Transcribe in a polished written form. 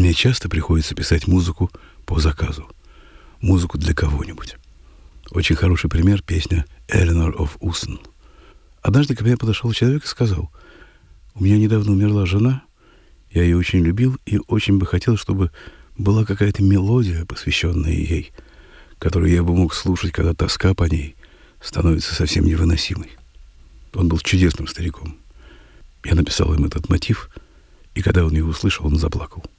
мне часто приходится писать музыку по заказу. Музыку для кого-нибудь. Очень хороший пример — песня «Eleanor of Usn». Однажды ко мне подошел человек и сказал: «У меня недавно умерла жена, я ее очень любил и очень бы хотел, чтобы была какая-то мелодия, посвященная ей, которую я бы мог слушать, когда тоска по ней становится совсем невыносимой». Он был чудесным стариком. Я написал им этот мотив, и когда он его услышал, он заплакал.